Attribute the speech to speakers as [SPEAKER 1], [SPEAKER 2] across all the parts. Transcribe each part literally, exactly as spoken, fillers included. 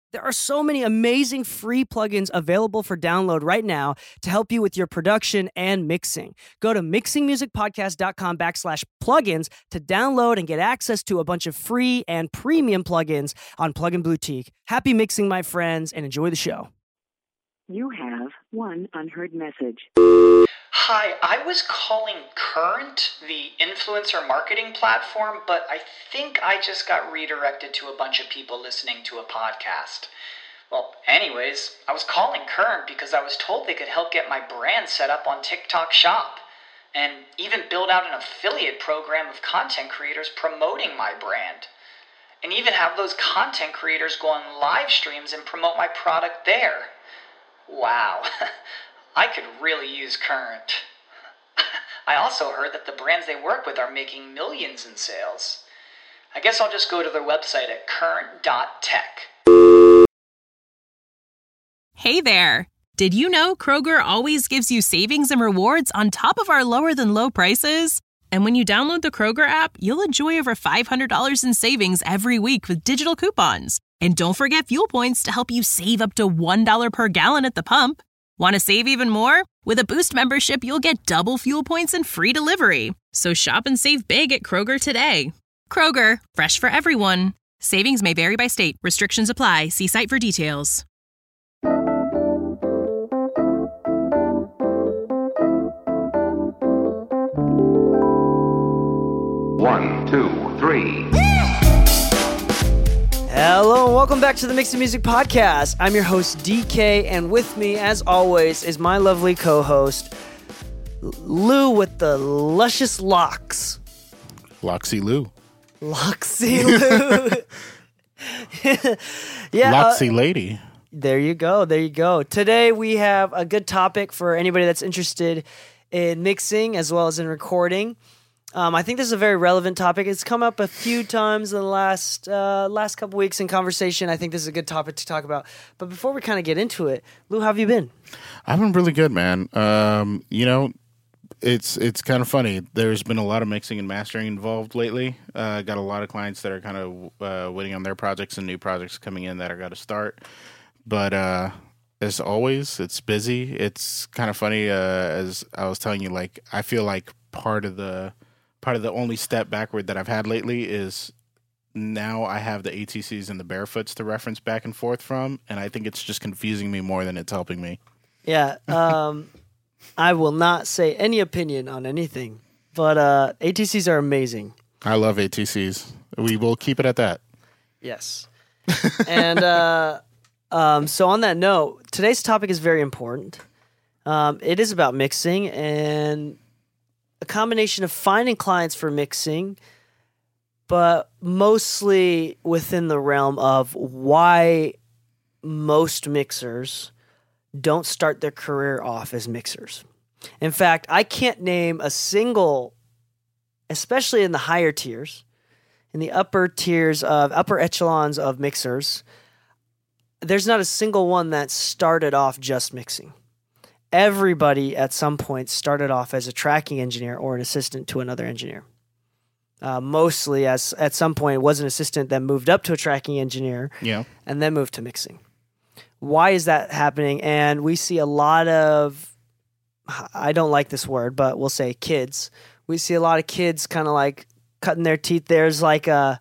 [SPEAKER 1] There are so many amazing free plugins available for download right now to help you with your production and mixing. Go to mixingmusicpodcast.com backslash plugins to download and get access to a bunch of free and premium plugins on Plugin Boutique. Happy mixing, my friends, and enjoy the show.
[SPEAKER 2] You have one unheard message.
[SPEAKER 3] Hi, I was calling Current, the influencer marketing platform, but I think I just got redirected to a bunch of people listening to a podcast. Well, anyways, I was calling Current because I was told they could help get my brand set up on TikTok Shop, and even build out an affiliate program of content creators promoting my brand, and even have those content creators go on live streams and promote my product there. Wow. I could really use Current. I also heard that the brands they work with are making millions in sales. I guess I'll just go to their website at current dot tech.
[SPEAKER 4] Hey there! Did you know Kroger always gives you savings and rewards on top of our lower than low prices? And when you download the Kroger app, you'll enjoy over five hundred dollars in savings every week with digital coupons. And don't forget fuel points to help you save up to one dollar per gallon at the pump. Want to save even more? With a Boost membership, you'll get double fuel points and free delivery. So shop and save big at Kroger today. Kroger, fresh for everyone. Savings may vary by state. Restrictions apply. See site for details.
[SPEAKER 5] One, two, three.
[SPEAKER 1] Hello and welcome back to the Mixing Music Podcast. I'm your host, D K, and with me, as always, is my lovely co-host, Lou with the luscious locks.
[SPEAKER 6] Loxy Lou.
[SPEAKER 1] Loxy Lou. yeah,
[SPEAKER 6] Loxy
[SPEAKER 1] uh,
[SPEAKER 6] Lady.
[SPEAKER 1] There you go. There you go. Today we have a good topic for anybody that's interested in mixing as well as in recording. Um, I think this is a very relevant topic. It's come up a few times in the last uh, last couple weeks in conversation. I think this is a good topic to talk about. But before we kind of get into it, Lou, how have you been?
[SPEAKER 6] I've been really good, man. Um, you know, it's it's kind of funny. There's been a lot of mixing and mastering involved lately. Uh, got a lot of clients that are kind of uh, waiting on their projects and new projects coming in that are got to start. But uh, as always, it's busy. It's kind of funny. Uh, as I was telling you, like I feel like part of the Part of the only step backward that I've had lately is now I have the A T Cs and the barefoots to reference back and forth from, and I think it's just confusing me more than it's helping me.
[SPEAKER 1] Yeah, um, I will not say any opinion on anything, but uh, A T Cs are amazing.
[SPEAKER 6] I love A T Cs. We will keep it at that.
[SPEAKER 1] Yes. and uh, um, so on that note, today's topic is very important. Um, it is about mixing and a combination of finding clients for mixing, but mostly within the realm of why most mixers don't start their career off as mixers. In fact, I can't name a single, especially in the higher tiers, in the upper tiers of upper echelons of mixers, there's not a single one that started off just mixing. Everybody at some point started off as a tracking engineer or an assistant to another engineer. Uh, mostly as at some point was an assistant that moved up to a tracking engineer
[SPEAKER 6] yeah.
[SPEAKER 1] and then moved to mixing. Why is that happening? And we see a lot of, I don't like this word, but we'll say kids. We see a lot of kids kind of like cutting their teeth. There's like a,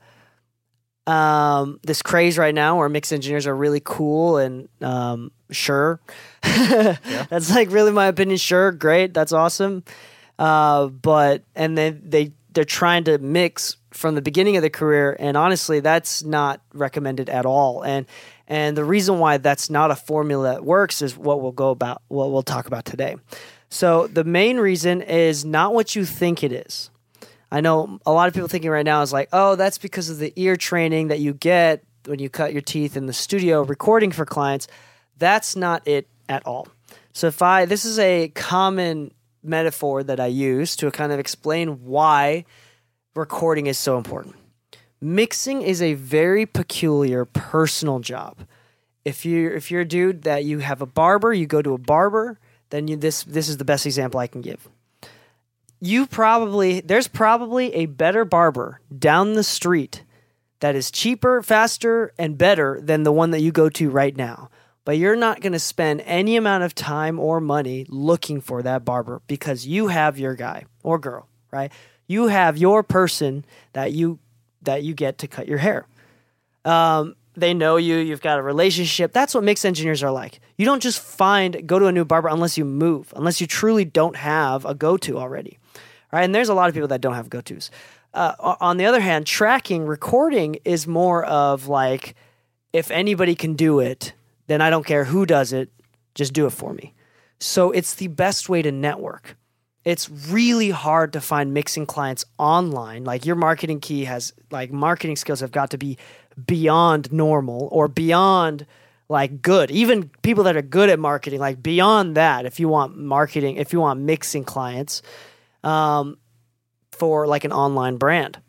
[SPEAKER 1] um, this craze right now where mix engineers are really cool and um, sure. yeah. That's like really my opinion. Sure, great, that's awesome. Uh, but and then they they're trying to mix from the beginning of the career, and honestly, that's not recommended at all. And and the reason why that's not a formula that works is what we'll go about. What we'll talk about today. So the main reason is not what you think it is. I know a lot of people thinking right now is like, oh, that's because of the ear training that you get when you cut your teeth in the studio recording for clients. That's not it at all. So if I, this is a common metaphor that I use to kind of explain why recording is so important. Mixing is a very peculiar personal job. If you if you're a dude that you have a barber, you go to a barber, then you this this is the best example I can give. You probably there's probably a better barber down the street that is cheaper, faster, and better than the one that you go to right now. But you're not going to spend any amount of time or money looking for that barber because you have your guy or girl, right? You have your person that you that you get to cut your hair. Um, they know you. You've got a relationship. That's what mix engineers are like. You don't just find go to a new barber unless you move, unless you truly don't have a go-to already, right? And there's a lot of people that don't have go-tos. Uh, on the other hand, tracking, recording is more of like, if anybody can do it, then I don't care who does it, just do it for me. So it's the best way to network. It's really hard to find mixing clients online. Like your marketing key has, like marketing skills have got to be beyond normal or beyond like good. Even people that are good at marketing, like beyond that, if you want marketing, if you want mixing clients um, for like an online brand.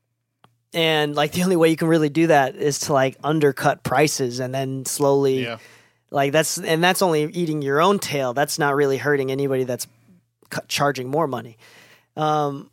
[SPEAKER 1] And like the only way you can really do that is to like undercut prices and then slowly
[SPEAKER 6] Yeah.
[SPEAKER 1] like that's, and that's only eating your own tail. That's not really hurting anybody that's c- charging more money. Um,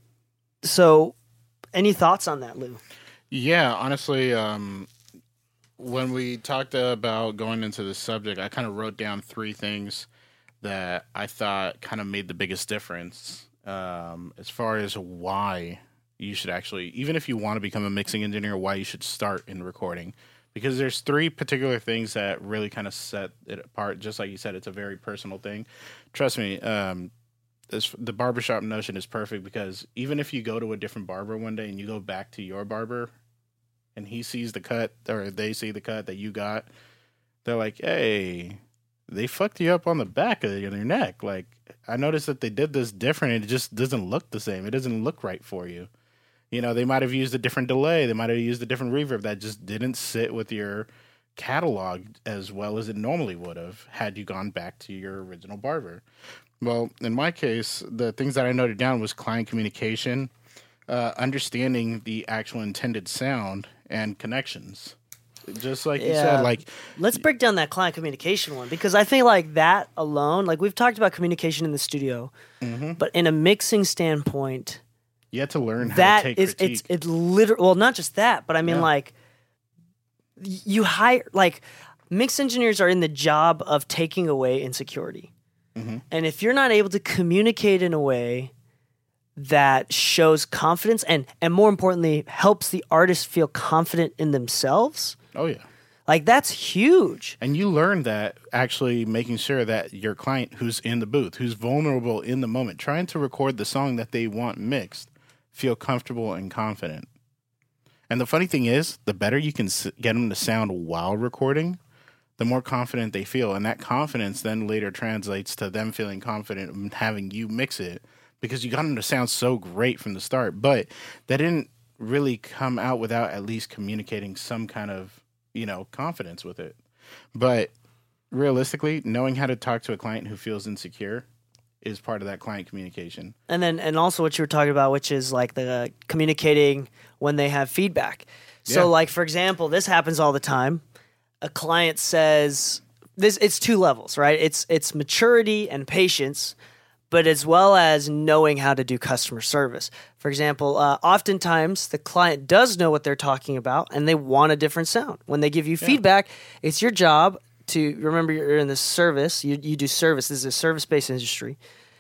[SPEAKER 1] so any thoughts on that, Lou?
[SPEAKER 6] Yeah, honestly, um, when we talked about going into this subject, I kind of wrote down three things that I thought kind of made the biggest difference um, as far as why you should actually, even if you want to become a mixing engineer, why you should start in recording. Because there's three particular things that really kind of set it apart. Just like you said, it's a very personal thing. Trust me, um, this, the barbershop notion is perfect because even if you go to a different barber one day and you go back to your barber and he sees the cut or they see the cut that you got, they're like, hey, they fucked you up on the back of your neck. Like, I noticed that they did this different and it just doesn't look the same. It doesn't look right for you. You know, they might have used a different delay. They might have used a different reverb that just didn't sit with your catalog as well as it normally would have had you gone back to your original barber. Well, in my case, the things that I noted down was client communication, uh, understanding the actual intended sound, and connections. Just like you
[SPEAKER 1] Yeah.
[SPEAKER 6] said, like,
[SPEAKER 1] Let's break down that client communication one because I think like that alone, like we've talked about communication in the studio,
[SPEAKER 6] mm-hmm.
[SPEAKER 1] but in a mixing standpoint,
[SPEAKER 6] you have to learn how
[SPEAKER 1] that
[SPEAKER 6] to take
[SPEAKER 1] is
[SPEAKER 6] critique.
[SPEAKER 1] it's it's literal. Well, not just that, but I mean
[SPEAKER 6] Yeah.
[SPEAKER 1] like y- you hire like mix engineers are in the job of taking away insecurity,
[SPEAKER 6] Mm-hmm.
[SPEAKER 1] and if you're not able to communicate in a way that shows confidence and and more importantly helps the artist feel confident in themselves,
[SPEAKER 6] Oh, yeah.
[SPEAKER 1] like that's huge.
[SPEAKER 6] And you learn that actually making sure that your client who's in the booth, who's vulnerable in the moment, trying to record the song that they want mixed, feel comfortable and confident. And the funny thing is, the better you can s- get them to sound while recording, the more confident they feel. And that confidence then later translates to them feeling confident in having you mix it because you got them to sound so great from the start. But that didn't really come out without at least communicating some kind of, you know, confidence with it. But realistically, knowing how to talk to a client who feels insecure is part of that client communication.
[SPEAKER 1] And then, and also what you were talking about, which is like the communicating when they have feedback. So,
[SPEAKER 6] Yeah.
[SPEAKER 1] like for example, this happens all the time. A client says this. It's two levels, right? It's it's maturity and patience, but as well as knowing how to do customer service. For example, uh, oftentimes the client does know what they're talking about, and they want a different sound. When they give you feedback, it's your job to remember you're in the service. You you do service. This is a service-based industry.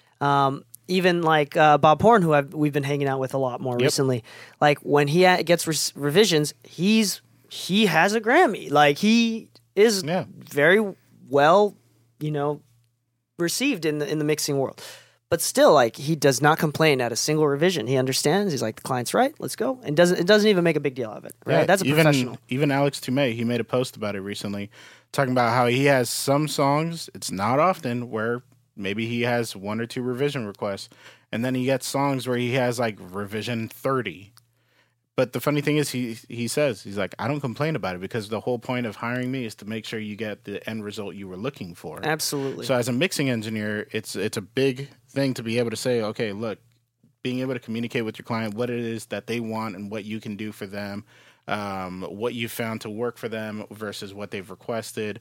[SPEAKER 1] Um, even like uh, Bob Horn, who I've, we've been hanging out with a lot more
[SPEAKER 6] Yep.
[SPEAKER 1] recently, like when he ha- gets re- revisions, he's he has a Grammy. Like he is
[SPEAKER 6] Yeah.
[SPEAKER 1] very well, you know, received in the in the mixing world. But still, like he does not complain at a single revision. He understands. He's like, the client's right. Let's go. And doesn't it doesn't even make a big deal of it. Right?
[SPEAKER 6] Yeah,
[SPEAKER 1] That's a
[SPEAKER 6] even,
[SPEAKER 1] professional.
[SPEAKER 6] Even Alex Toomey, he made a post about it recently, talking about how he has some songs, it's not often, where maybe he has one or two revision requests, and then he gets songs where he has like revision thirty. But the funny thing is, he he says, he's like, I don't complain about it because the whole point of hiring me is to make sure you get the end result you were looking for.
[SPEAKER 1] Absolutely.
[SPEAKER 6] So as a mixing engineer, it's it's a big thing to be able to say, okay, look, being able to communicate with your client what it is that they want and what you can do for them, um, what you found to work for them versus what they've requested.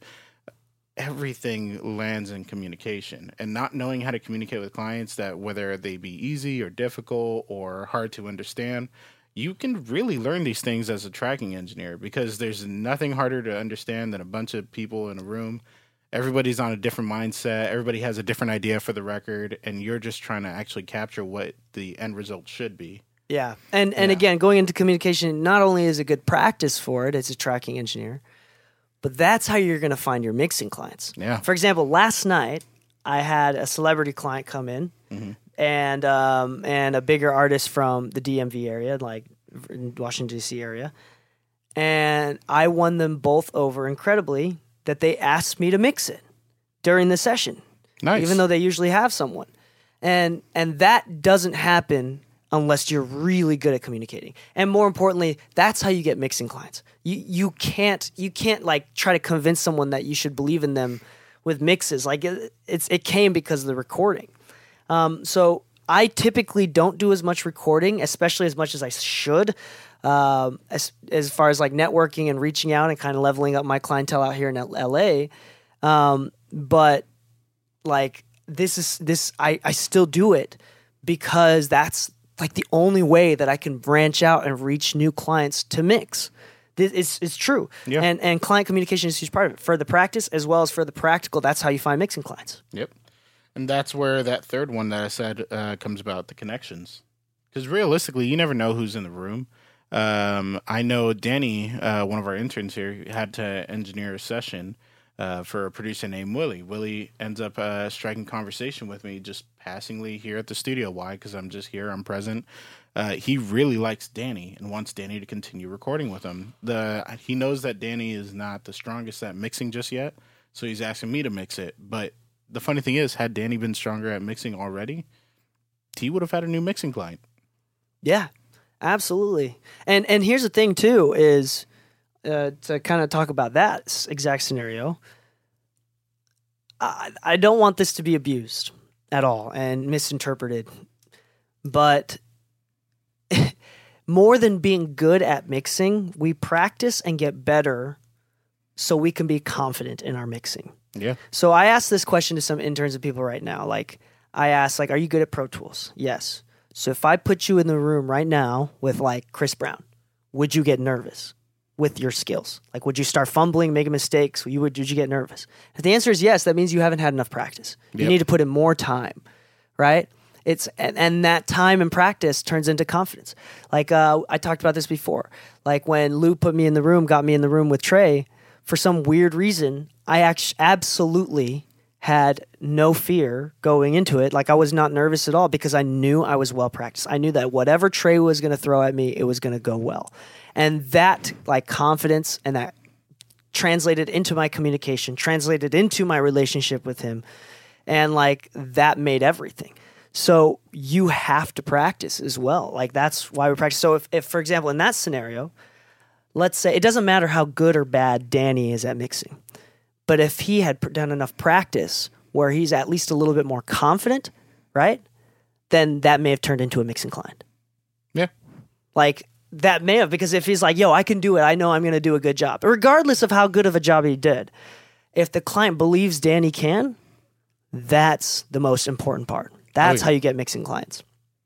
[SPEAKER 6] Everything lands in communication, and not knowing how to communicate with clients, that whether they be easy or difficult or hard to understand, you can really learn these things as a tracking engineer because there's nothing harder to understand than a bunch of people in a room. Everybody's on a different mindset. Everybody has a different idea for the record, and you're just trying to actually capture what the end result should be.
[SPEAKER 1] Yeah. And and
[SPEAKER 6] Yeah.
[SPEAKER 1] again, going into communication, not only is it good practice for it as a tracking engineer, but that's how you're going to find your mixing clients.
[SPEAKER 6] Yeah.
[SPEAKER 1] For example, last night, I had a celebrity client come in
[SPEAKER 6] Mm-hmm.
[SPEAKER 1] and um, and a bigger artist from the D M V area, like Washington, D C area. And I won them both over incredibly that they asked me to mix it during the session.
[SPEAKER 6] Nice.
[SPEAKER 1] Even though they usually have someone. And and that doesn't happen unless you're really good at communicating. And more importantly, that's how you get mixing clients. You you can't you can't like try to convince someone that you should believe in them with mixes. Like it, it's it came because of the recording. Um, so I typically don't do as much recording, especially as much as I should. Um, as as far as like networking and reaching out and kind of leveling up my clientele out here in L A. Um, but like this is this I, I still do it because that's like the only way that I can branch out and reach new clients to mix. This, it's it's true.
[SPEAKER 6] Yeah.
[SPEAKER 1] And and client communication is a huge part of it. For the practice as well as for the practical, that's how you find mixing clients.
[SPEAKER 6] Yep. And that's where that third one that I said uh, comes about, the connections. Because realistically, you never know who's in the room. Um, I know Danny, uh, one of our interns here, had to engineer a session uh, for a producer named Willie. Willie ends up uh, striking conversation with me just passingly here at the studio. Why? Because I'm just here. I'm present. Uh, he really likes Danny and wants Danny to continue recording with him. The He knows that Danny is not the strongest at mixing just yet, so he's asking me to mix it. But the funny thing is, had Danny been stronger at mixing already, he would have had a new mixing client.
[SPEAKER 1] Yeah, absolutely. And and here's the thing too is uh, to kind of talk about that s- exact scenario. I, I don't want this to be abused at all and misinterpreted, but more than being good at mixing, we practice and get better so we can be confident in our mixing.
[SPEAKER 6] Yeah.
[SPEAKER 1] So I asked this question to some interns and people right now. Like I asked, like, are you good at Pro Tools? Yes. So if I put you in the room right now with like Chris Brown, would you get nervous with your skills? Like, would you start fumbling, making mistakes? You would, would you get nervous? If the answer is yes, that means you haven't had enough practice. You
[SPEAKER 6] Yep.
[SPEAKER 1] need to put in more time, right? It's and, and that time and practice turns into confidence. Like uh, I talked about this before. Like when Lou put me in the room, got me in the room with Trey, for some weird reason, I actually absolutely had no fear going into it. Like I was not nervous at all because I knew I was well practiced. I knew that whatever Trey was going to throw at me, it was going to go well. And that like confidence and that translated into my communication, translated into my relationship with him. And like that made everything. So you have to practice as well. Like that's why we practice. So if, if for example, in that scenario, let's say it doesn't matter how good or bad Danny is at mixing. But if he had done enough practice where he's at least a little bit more confident, right, then that may have turned into a mixing client.
[SPEAKER 6] Yeah.
[SPEAKER 1] Like, that may have, because if he's like, yo, I can do it, I know I'm going to do a good job, regardless of how good of a job he did. If the client believes Danny can, that's the most important part. That's
[SPEAKER 6] Oh, yeah.
[SPEAKER 1] how you get mixing clients.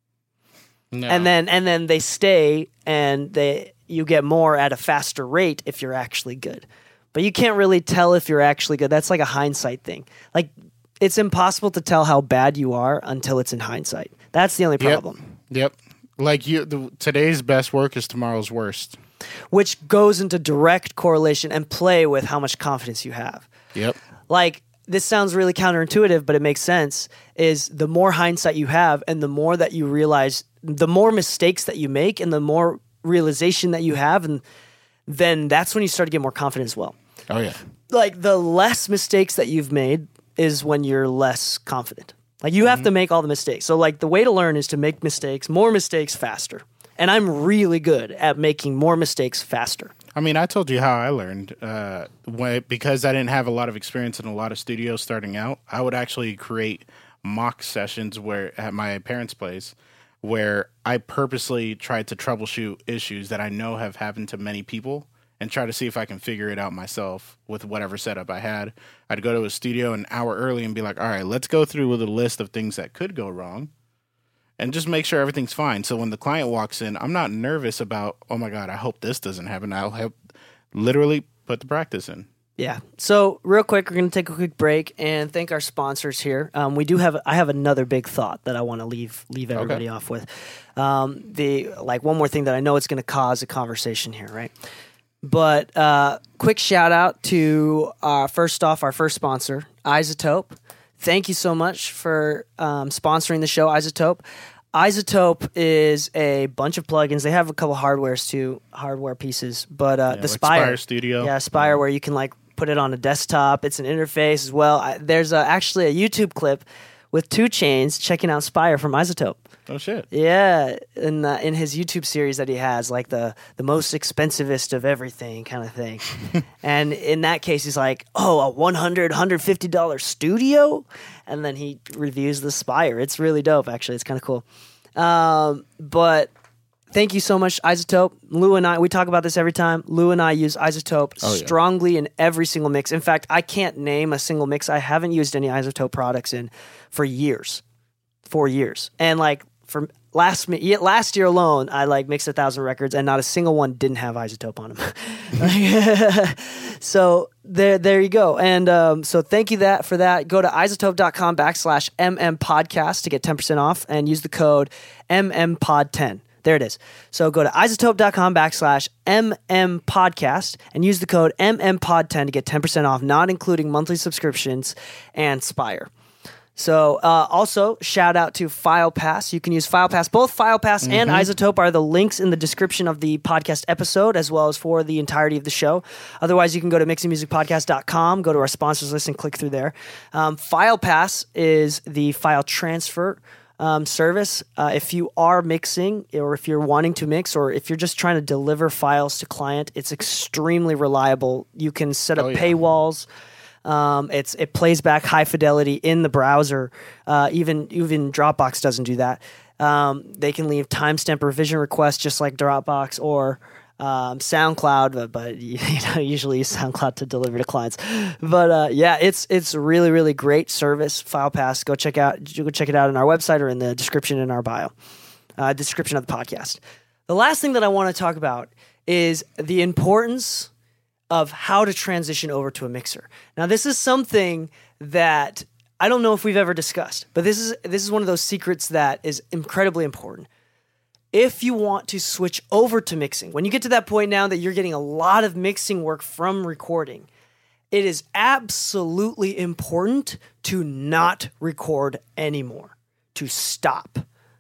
[SPEAKER 6] No.
[SPEAKER 1] And then and then they stay and they you get more at a faster rate if you're actually good. But you can't really tell if you're actually good. That's like a hindsight thing. Like it's impossible to tell how bad you are until it's in hindsight. That's the only
[SPEAKER 6] Yep.
[SPEAKER 1] problem.
[SPEAKER 6] Yep. Like you, the, today's best work is tomorrow's worst.
[SPEAKER 1] Which goes into direct correlation and play with how much confidence you have.
[SPEAKER 6] Yep.
[SPEAKER 1] Like this sounds really counterintuitive, but it makes sense, is the more hindsight you have and the more that you realize, the more mistakes that you make and the more realization that you have, and then that's when you start to get more confident as well.
[SPEAKER 6] Oh yeah.
[SPEAKER 1] Like the less mistakes that you've made is when you're less confident. Like you have to make all the mistakes. So like the way to learn is to make mistakes, more mistakes faster. And I'm really good at making more mistakes faster.
[SPEAKER 6] I mean, I told you how I learned. Uh, when, because I didn't have a lot of experience in a lot of studios starting out, I would actually create mock sessions where at my parents' place where I purposely tried to troubleshoot issues that I know have happened to many people and try to see if I can figure it out myself with whatever setup I had. I'd go to a studio an hour early and be like, all right, let's go through with a list of things that could go wrong. and just make sure everything's fine. So when the client walks in, I'm not nervous about, oh my God, I hope this doesn't happen. I'll have literally put the practice in.
[SPEAKER 1] Yeah. So real quick, we're going to take a quick break and thank our sponsors here. Um, we do have, I have another big thought that I want to leave leave everybody
[SPEAKER 6] Okay.
[SPEAKER 1] off with. Um, the like one more thing that I know it's going to cause a conversation here, right? But uh, quick shout out to uh, first off our first sponsor, iZotope. Thank you so much for um, sponsoring the show, iZotope. iZotope is a bunch of plugins. They have a couple hardwares too, hardware pieces, but uh,
[SPEAKER 6] Yeah,
[SPEAKER 1] the
[SPEAKER 6] like
[SPEAKER 1] Spire,
[SPEAKER 6] Spire Studio.
[SPEAKER 1] yeah, Spire, where you can like put it on a desktop. It's an interface as well. I, there's uh, actually a YouTube clip with two chains checking out Spire from iZotope.
[SPEAKER 6] Oh shit.
[SPEAKER 1] Yeah, in uh, in his YouTube series that he has, like the the most expensivest of everything kind of thing. And in that case, he's like, oh, a one hundred dollars, one hundred fifty dollars studio? And then he reviews the Spire. It's really dope, actually. It's kind of cool. Um, but thank you so much, iZotope. Lou and I, we talk about this every time. Lou and I use iZotope
[SPEAKER 6] Oh, yeah.
[SPEAKER 1] strongly in every single mix. In fact, I can't name a single mix I haven't used any iZotope products in for years. Four years. And like for last mi- last year alone, I like mixed a thousand records and not a single one didn't have iZotope on them. So there there you go. And um, so thank you that for that. Go to izotope.com backslash mm podcast to get ten percent off and use the code M M pod ten. There it is. So go to izotope.com backslash mm podcast and use the code M M pod ten to get ten percent off, not including monthly subscriptions and Spire. So uh, also, shout out to FilePass. You can use FilePass. Both FilePass and iZotope are the links in the description of the podcast episode, as well as for the entirety of the show. Otherwise, you can go to mixing music podcast dot com, go to our sponsors list, and click through there. Um, FilePass is the file transfer um, service. Uh, if you are mixing, or if you're wanting to mix, or if you're just trying to deliver files to client, it's extremely reliable. You can set up
[SPEAKER 6] Oh, yeah.
[SPEAKER 1] paywalls. Um, it's it plays back high fidelity in the browser. Uh, even even Dropbox doesn't do that. Um, they can leave timestamp revision requests just like Dropbox or um, SoundCloud, but, but you know, usually use SoundCloud to deliver to clients. But uh, yeah, it's it's really really great service. FilePass, go check out go check it out on our website or in the description in our bio, uh, description of the podcast. The last thing that I want to talk about is the importance of how to transition over to a mixer. Now, this is something that I don't know if we've ever discussed, but this is this is one of those secrets that is incredibly important. If you want to switch over to mixing, when you get to that point now that you're getting a lot of mixing work from recording, it is absolutely important to not record anymore, to stop.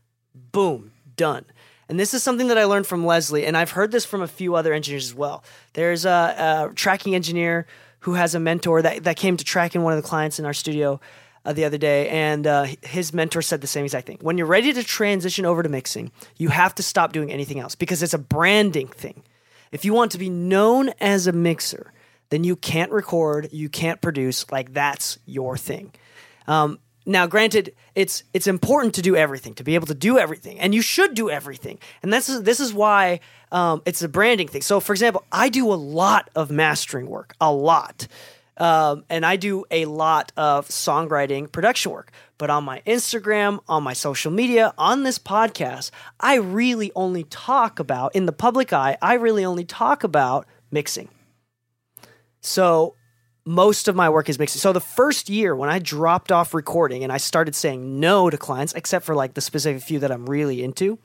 [SPEAKER 1] Boom, done. And this is something that I learned from Leslie, and I've heard this from a few other engineers as well. There's a, a tracking engineer who has a mentor that, that came to track in one of the clients in our studio uh, the other day, and uh, his mentor said the same exact thing. When you're ready to transition over to mixing, you have to stop doing anything else because it's a branding thing. If you want to be known as a mixer, then you can't record, you can't produce, like that's your thing. Um, Now, granted, it's it's important to do everything, to be able to do everything, and you should do everything. And this is this is why um, it's a branding thing. So, for example, I do a lot of mastering work, a lot, um, and I do a lot of songwriting, production work. But on my Instagram, on my social media, on this podcast, I really only talk about, in the public eye, I really only talk about mixing. So most of my work is mixing. So the first year when I dropped off recording and I started saying no to clients, except for like the specific few that I'm really into,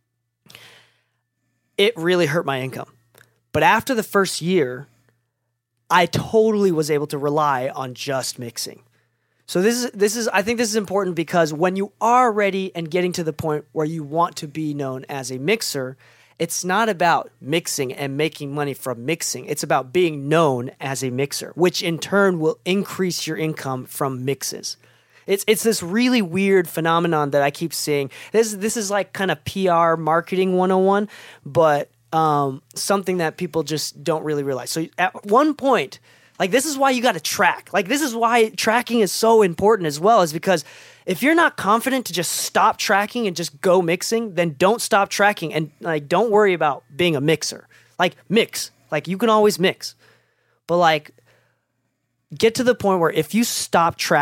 [SPEAKER 1] it really hurt my income. But after the first year, I totally was able to rely on just mixing. So this is this is I think this is important because when you are ready and getting to the point where you want to be known as a mixer, it's not about mixing and making money from mixing. It's about being known as a mixer, which in turn will increase your income from mixes. It's it's this really weird phenomenon that I keep seeing. This this is like kind of P R marketing one oh one, but um, something that people just don't really realize. So at one point, like this is why you got to track. Like this is why tracking is so important as well, is because if you're not confident to just stop tracking and just go mixing, then don't stop tracking and like don't worry about being a mixer. Like mix, like you can always mix, but like get to the point where if you stop tracking,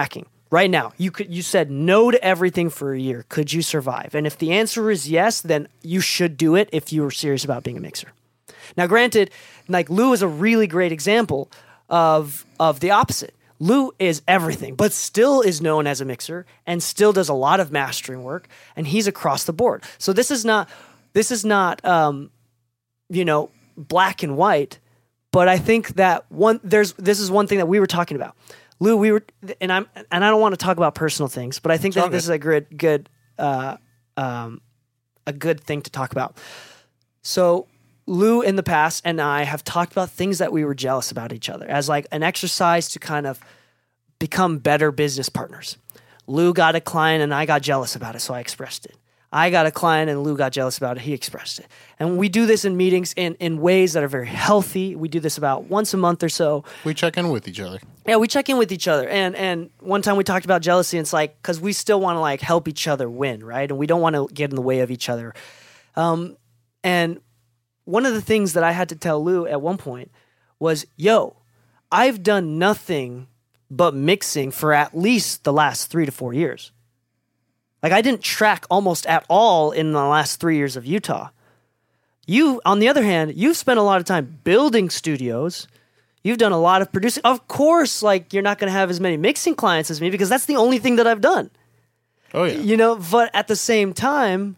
[SPEAKER 1] right now, you could you said no to everything for a year. Could you survive? And if the answer is yes, then you should do it if you were serious about being a mixer. Now, granted, like Lou is a really great example of of the opposite. Lou is everything, but still is known as a mixer and still does a lot of mastering work, and he's across the board. So this is not this is not um, you know, black and white, but I think that one there's this is one thing that we were talking about. Lou, we were, and I'm, and I don't want to talk about personal things, but I think that this is a good, good, uh, um, a good thing to talk about. So, Lou in the past and I have talked about things that we were jealous about each other as like an exercise to kind of become better business partners. Lou got a client and I got jealous about it, so I expressed it. I got a client and Lou got jealous about it. He expressed it. And we do this in meetings in, in ways that are very healthy. We do this about once a month or so.
[SPEAKER 6] We check in with each other.
[SPEAKER 1] Yeah, we check in with each other. And and one time we talked about jealousy, and it's like, because we still want to like help each other win, right? And we don't want to get in the way of each other. Um, and one of the things that I had to tell Lou at one point was, yo, I've done nothing but mixing for at least the last three to four years. Like, I didn't track almost at all in the last three years of Utah. You, on the other hand, you've spent a lot of time building studios. You've done a lot of producing. Of course, like, you're not going to have as many mixing clients as me because that's the only thing that I've done.
[SPEAKER 6] Oh, yeah.
[SPEAKER 1] You know, but at the same time,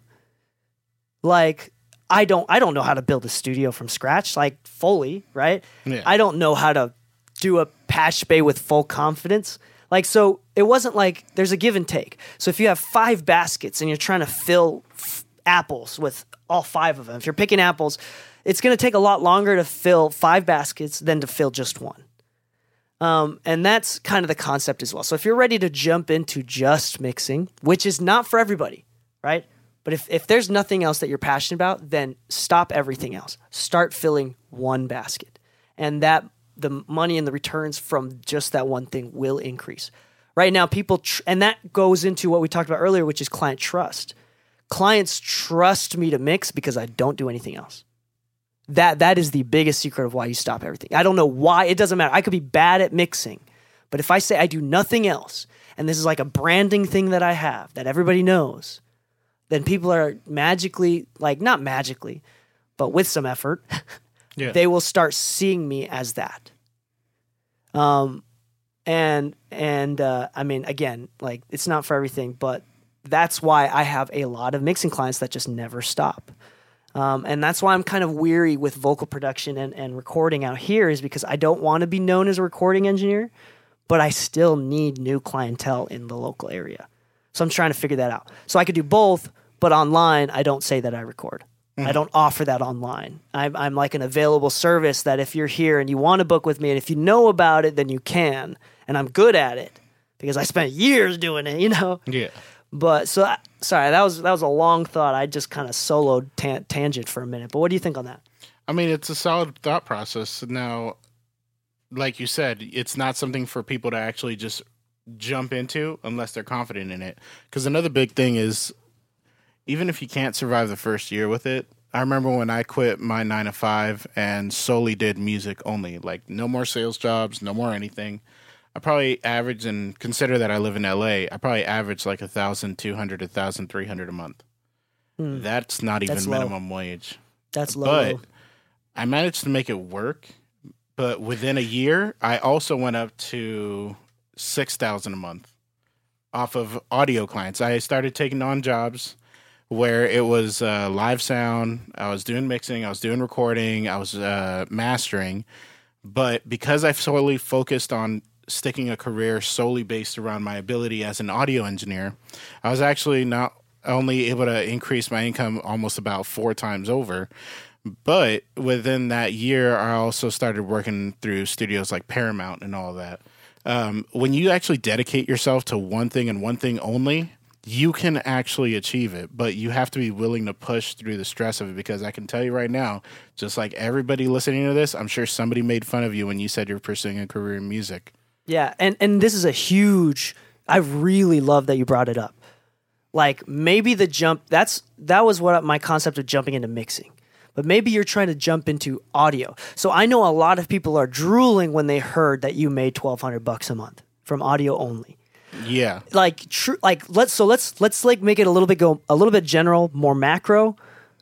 [SPEAKER 1] like, I don't I don't know how to build a studio from scratch, like fully, right?
[SPEAKER 6] Yeah.
[SPEAKER 1] I don't know how to do a patch bay with full confidence. Like, so it wasn't like there's a give and take. So if you have five baskets and you're trying to fill f- apples with all five of them, if you're picking apples, it's going to take a lot longer to fill five baskets than to fill just one. Um, and that's kind of the concept as well. So if you're ready to jump into just mixing, which is not for everybody, right? But if, if there's nothing else that you're passionate about, then stop everything else. Start filling one basket. And that the money and the returns from just that one thing will increase. Right now, people, tr- and that goes into what we talked about earlier, which is client trust. Clients trust me to mix because I don't do anything else. That That is the biggest secret of why you stop everything. I don't know why. It doesn't matter. I could be bad at mixing, but if I say I do nothing else, and this is like a branding thing that I have that everybody knows, then people are magically, like not magically, but with some effort, yeah. they will start seeing me as that. Um, and, and, uh, I mean, again, like it's not for everything, but that's why I have a lot of mixing clients that just never stop. Um, and that's why I'm kind of weary with vocal production and, and recording out here is because I don't want to be known as a recording engineer, but I still need new clientele in the local area. So I'm trying to figure that out. So I could do both, but online, I don't say that I record. Mm-hmm. I don't offer that online. I'm, I'm like an available service that if you're here and you want to book with me, and if you know about it, then you can. And I'm good at it because I spent years doing it, you know?
[SPEAKER 6] Yeah.
[SPEAKER 1] But so, I, sorry, that was that was a long thought. I just kind of soloed ta- tangent for a minute. But what do you think on that?
[SPEAKER 6] I mean, it's a solid thought process. Now, like you said, it's not something for people to actually just jump into unless they're confident in it. Because another big thing is, even if you can't survive the first year with it, I remember when I quit my nine to five and solely did music only, like no more sales jobs, no more anything. I probably average, and consider that I live in L A, I probably average like one thousand two hundred dollars, one thousand three hundred dollars a month. Hmm. That's not even
[SPEAKER 1] That's
[SPEAKER 6] minimum wage.
[SPEAKER 1] That's low.
[SPEAKER 6] But I managed to make it work. But within a year, I also went up to six thousand dollars a month off of audio clients. I started taking on jobs where it was uh, live sound. I was doing mixing. I was doing recording. I was uh, mastering. But because I've solely focused on sticking a career solely based around my ability as an audio engineer, I was actually not only able to increase my income almost about four times over, but within that year, I also started working through studios like Paramount and all that. Um, when you actually dedicate yourself to one thing and one thing only, you can actually achieve it, but you have to be willing to push through the stress of it, because I can tell you right now, just like everybody listening to this, I'm sure somebody made fun of you when you said you're pursuing a career in music.
[SPEAKER 1] Yeah, and, and this is a huge, I really love that you brought it up. Like maybe the jump, that's that was what my concept of jumping into mixing. But maybe you're trying to jump into audio. So I know a lot of people are drooling when they heard that you made twelve hundred bucks a month from audio only.
[SPEAKER 6] Yeah.
[SPEAKER 1] Like true. Like let's so let's let's like make it a little bit go a little bit general, more macro.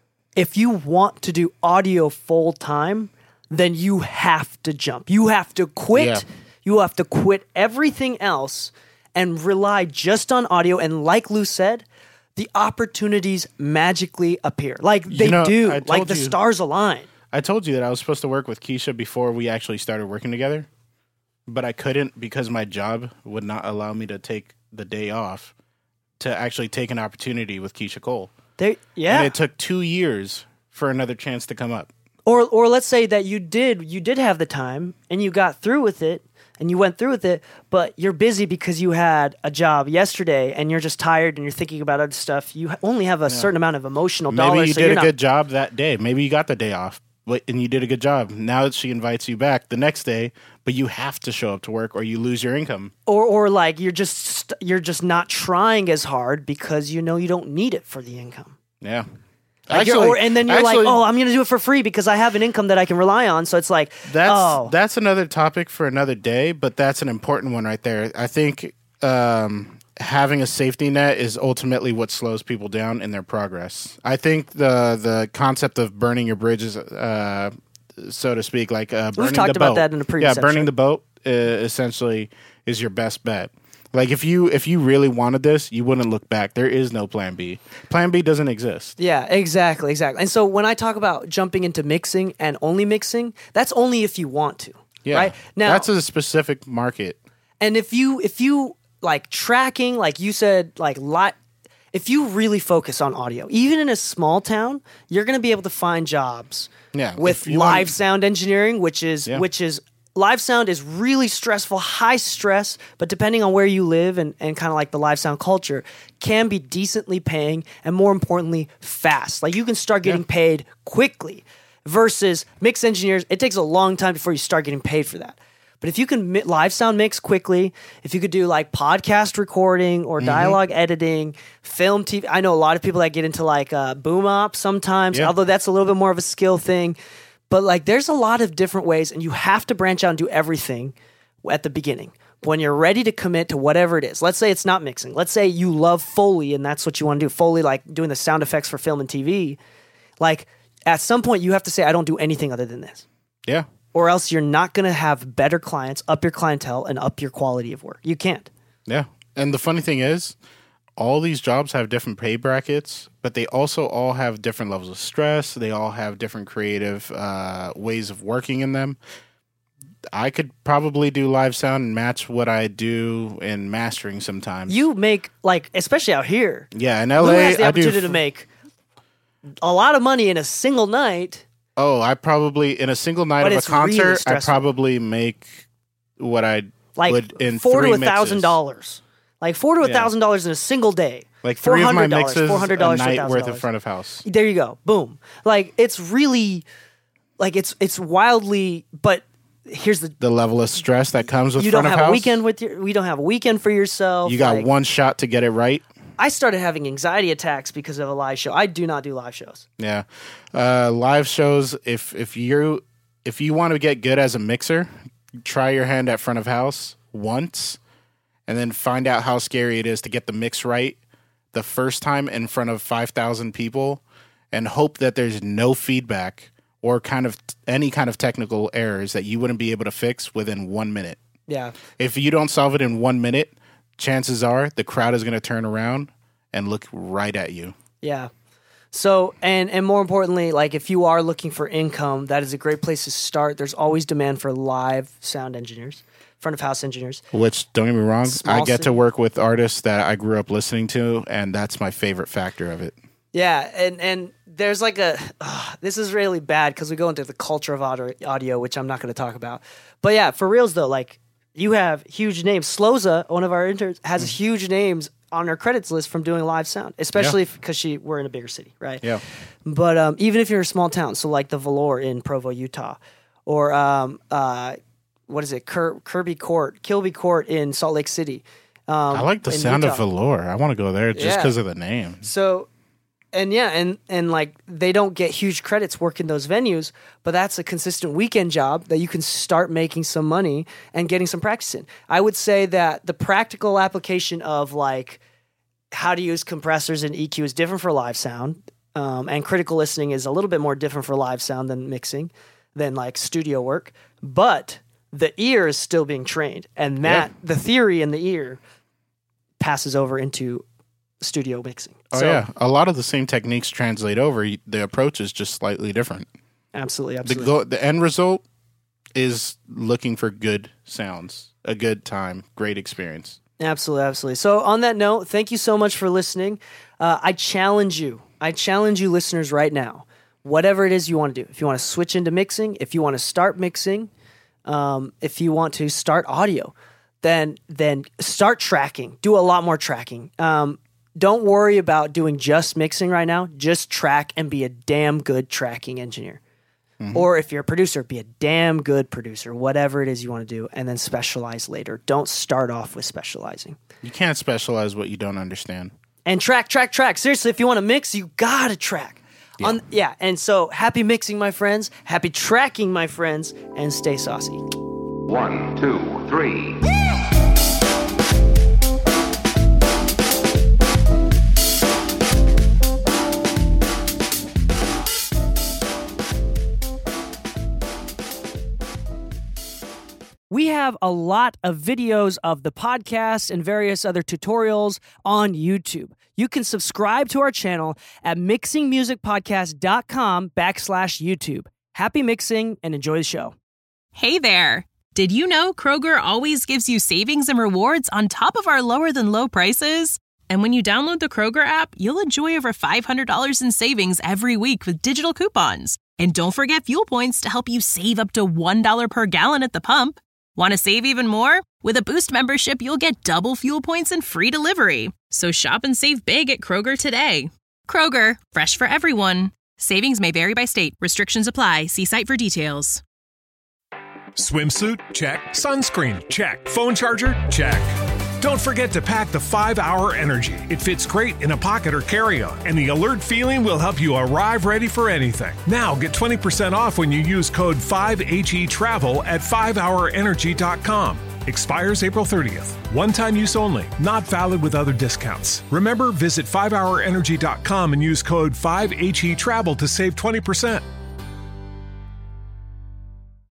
[SPEAKER 1] If you want to do audio full time, then you have to jump. You have to quit.
[SPEAKER 6] Yeah.
[SPEAKER 1] You have to quit everything else and rely just on audio. And like Lou said, the opportunities magically appear. Like they
[SPEAKER 6] You know,
[SPEAKER 1] do.
[SPEAKER 6] I told
[SPEAKER 1] Like the
[SPEAKER 6] you-
[SPEAKER 1] stars align.
[SPEAKER 6] I told you that I was supposed to work with Keisha before we actually started working together, but I couldn't because my job would not allow me to take the day off to actually take an opportunity with Keisha Cole.
[SPEAKER 1] They, yeah.
[SPEAKER 6] And it took two years for another chance to come up.
[SPEAKER 1] Or or let's say that you did you did have the time and you got through with it and you went through with it, but you're busy because you had a job yesterday and you're just tired and you're thinking about other stuff. You ha- only have a certain amount of emotional
[SPEAKER 6] Maybe
[SPEAKER 1] dollars.
[SPEAKER 6] you
[SPEAKER 1] so
[SPEAKER 6] did
[SPEAKER 1] you're
[SPEAKER 6] a
[SPEAKER 1] not,
[SPEAKER 6] good job that day. Maybe you got the day off, but and you did a good job. Now she invites you back the next day, but you have to show up to work or you lose your income.
[SPEAKER 1] or or like you're just you're just not trying as hard because you know you don't need it for the income.
[SPEAKER 6] Yeah.
[SPEAKER 1] Like you're-
[SPEAKER 6] Actually-
[SPEAKER 1] or, and then you're
[SPEAKER 6] actually-
[SPEAKER 1] like, oh, I'm going to do it for free because I have an income that I can rely on. So it's like,
[SPEAKER 6] That's
[SPEAKER 1] oh,
[SPEAKER 6] that's another topic for another day, but that's an important one right there. I think um, having a safety net is ultimately what slows people down in their progress. I think the the concept of burning your bridges, uh, so to speak, like uh, burning
[SPEAKER 1] talked
[SPEAKER 6] the
[SPEAKER 1] about
[SPEAKER 6] boat.
[SPEAKER 1] that in a previous
[SPEAKER 6] yeah, burning
[SPEAKER 1] episode.
[SPEAKER 6] the boat uh, essentially is your best bet. Like if you if you really wanted this, you wouldn't look back. There is no plan B. Plan B doesn't exist.
[SPEAKER 1] yeah, exactly, exactly. And so when I talk about jumping into mixing and only mixing, that's only if you want to.
[SPEAKER 6] Yeah,
[SPEAKER 1] Right? Now,
[SPEAKER 6] that's a specific market.
[SPEAKER 1] and if you if you like tracking, like you said, like li- if you really focus on audio, even in a small town, you're going to be able to find jobs
[SPEAKER 6] Yeah,
[SPEAKER 1] with
[SPEAKER 6] if you
[SPEAKER 1] live
[SPEAKER 6] want-
[SPEAKER 1] sound engineering, which is
[SPEAKER 6] Yeah.
[SPEAKER 1] which is live sound is really stressful, high stress, but depending on where you live and, and kind of like the live sound culture, can be decently paying and more importantly, fast. Like you can start getting paid quickly versus mix engineers. It takes a long time before you start getting paid for that. But if you can mi- live sound mix quickly, if you could do like podcast recording or dialogue editing, film, T V, I know a lot of people that get into like uh, boom op sometimes,
[SPEAKER 6] Yeah.
[SPEAKER 1] although that's a little bit more of a skill thing. But like, there's a lot of different ways, and you have to branch out and do everything at the beginning. When you're ready to commit to whatever it is, let's say it's not mixing. Let's say you love Foley, and that's what you want to do. Foley, like doing the sound effects for film and T V. Like at some point, you have to say, I don't do anything other than this,
[SPEAKER 6] Yeah.
[SPEAKER 1] or else you're not going to have better clients, up your clientele, and up your quality of work. You can't.
[SPEAKER 6] Yeah. And the funny thing is, all these jobs have different pay brackets, but they also all have different levels of stress. They all have different creative uh, ways of working in them. I could probably do live sound and match what I do in mastering sometimes.
[SPEAKER 1] You make like, especially out here,
[SPEAKER 6] yeah, in
[SPEAKER 1] who
[SPEAKER 6] L A,
[SPEAKER 1] has the
[SPEAKER 6] I do.
[SPEAKER 1] opportunity to make a lot of money in a single night.
[SPEAKER 6] Oh, I probably in a single night
[SPEAKER 1] But
[SPEAKER 6] of a
[SPEAKER 1] it's really
[SPEAKER 6] concert, I
[SPEAKER 1] stressful.
[SPEAKER 6] probably make what I
[SPEAKER 1] Like
[SPEAKER 6] would in
[SPEAKER 1] four
[SPEAKER 6] three
[SPEAKER 1] to a thousand
[SPEAKER 6] mixes.
[SPEAKER 1] dollars, like four to a
[SPEAKER 6] Yeah.
[SPEAKER 1] thousand dollars in a single day.
[SPEAKER 6] Like three of my
[SPEAKER 1] four hundred dollars,
[SPEAKER 6] mixes,
[SPEAKER 1] four hundred
[SPEAKER 6] a
[SPEAKER 1] dollars,
[SPEAKER 6] night worth of front of house.
[SPEAKER 1] There you go, boom. Like it's really, like it's it's wildly. But here's the:
[SPEAKER 6] The level of stress that comes with
[SPEAKER 1] you
[SPEAKER 6] front
[SPEAKER 1] don't
[SPEAKER 6] of
[SPEAKER 1] have
[SPEAKER 6] house.
[SPEAKER 1] a weekend with your. We don't have a weekend for yourself.
[SPEAKER 6] You got
[SPEAKER 1] Like,
[SPEAKER 6] one shot to get it right.
[SPEAKER 1] I started having anxiety attacks because of a live show. I do not do live shows.
[SPEAKER 6] Yeah, uh, live shows. If if you if you want to get good as a mixer, try your hand at front of house once, and then find out how scary it is to get the mix right the first time in front of five thousand people, and hope that there's no feedback or kind of any kind of technical errors that you wouldn't be able to fix within one minute.
[SPEAKER 1] Yeah,
[SPEAKER 6] If you don't solve it in one minute, chances are the crowd is going to turn around and look right at you.
[SPEAKER 1] yeah. So and and more importantly, like if you are looking for income, that is a great place to start. There's always demand for live sound engineers, front of house engineers.
[SPEAKER 6] Which, don't get me wrong,
[SPEAKER 1] Small
[SPEAKER 6] I get to
[SPEAKER 1] city.
[SPEAKER 6] work with artists that I grew up listening to, and that's my favorite factor of it.
[SPEAKER 1] Yeah, and and there's like a uh, this is really bad because we go into the culture of audio, audio, which I'm not going to talk about. But yeah, for reals though, like you have huge names. Sloza, one of our interns, has
[SPEAKER 6] Mm.
[SPEAKER 1] huge names on her credits list from doing live sound, especially because she we're in a bigger city, right?
[SPEAKER 6] Yeah.
[SPEAKER 1] But um, even if you're a small town, so like the Valor in Provo, Utah, or um, uh, what is it, Kir- Kirby Court, Kilby Court in Salt Lake City. Um,
[SPEAKER 6] I like the
[SPEAKER 1] in
[SPEAKER 6] sound
[SPEAKER 1] Utah.
[SPEAKER 6] of velour. I want to go there just
[SPEAKER 1] Yeah.
[SPEAKER 6] because of the name.
[SPEAKER 1] So, and yeah, and and like they don't get huge credits working those venues, but that's a consistent weekend job that you can start making some money and getting some practice in. I would say that the practical application of like how to use compressors and E Q is different for live sound, um, and critical listening is a little bit more different for live sound than mixing, than like studio work. But the ear is still being trained, and that yeah. the theory in the ear passes over into studio mixing.
[SPEAKER 6] Oh so, yeah, a lot of the same techniques translate over. The approach is just slightly different.
[SPEAKER 1] Absolutely, absolutely.
[SPEAKER 6] The, go- the end result is looking for good sounds, a good time, great experience.
[SPEAKER 1] Absolutely, absolutely. So on that note, thank you so much for listening. Uh, I challenge you, I challenge you listeners right now, whatever it is you want to do. If you want to switch into mixing, if you want to start mixing, um, if you want to start audio, then then start tracking. Do a lot more tracking. Um, don't worry about doing just mixing right now. Just track and be a damn good tracking engineer. Mm-hmm. Or if you're a producer, be a damn good producer, whatever it is you want to do, and then specialize later. Don't start off with specializing.
[SPEAKER 6] You can't specialize what you don't understand.
[SPEAKER 1] And track, track, track. Seriously, if you want to mix, you gotta track. Yeah. On, yeah, and so happy mixing, my friends. Happy tracking, my friends. And stay saucy.
[SPEAKER 5] One, two, three.
[SPEAKER 1] We have a lot of videos of the podcast and various other tutorials on YouTube. You can subscribe to our channel at mixingmusicpodcast.com backslash YouTube. Happy mixing and enjoy the show.
[SPEAKER 4] Hey there. Did you know Kroger always gives you savings and rewards on top of our lower than low prices? And when you download the Kroger app, you'll enjoy over five hundred dollars in savings every week with digital coupons. And don't forget fuel points to help you save up to one dollar per gallon at the pump. Want to save even more? With a Boost membership, you'll get double fuel points and free delivery. So shop and save big at Kroger today. Kroger, fresh for everyone. Savings may vary by state. Restrictions apply. See site for details.
[SPEAKER 7] Swimsuit? Check. Sunscreen? Check. Phone charger? Check. Don't forget to pack the five hour Energy. It fits great in a pocket or carry-on, and the alert feeling will help you arrive ready for anything. Now get twenty percent off when you use code five H E travel at five hour energy dot com. Expires April thirtieth. One-time use only. Not valid with other discounts. Remember, visit five hour energy dot com and use code five H E travel to save twenty percent.